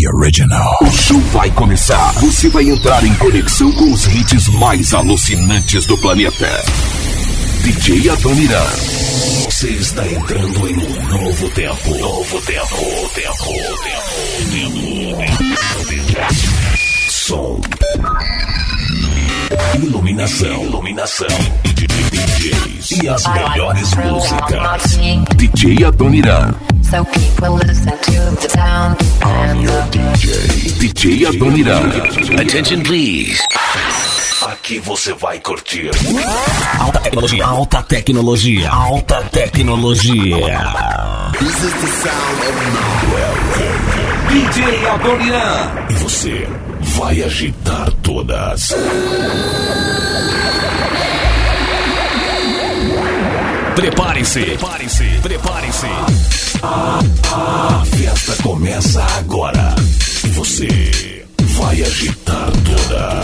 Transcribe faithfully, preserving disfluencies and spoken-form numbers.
The Original. O show vai começar. Você vai entrar em conexão com os hits mais alucinantes do planeta. D J Adoniran. Você está entrando em um novo tempo. Novo tempo. Tempo. Tempo. Tempo. Som. Iluminação. Iluminação. D Js. E as melhores músicas. D J Adoniran. So people listen to the sound. I'm your D J. D J Adoniran. Attention please. Aqui você vai curtir Alta tecnologia, alta tecnologia, alta tecnologia. This is the sound of D J Adoniran. E você vai agitar todas. Prepare-se, prepare-se, prepare-se. A, a festa começa agora. E você vai agitar todas.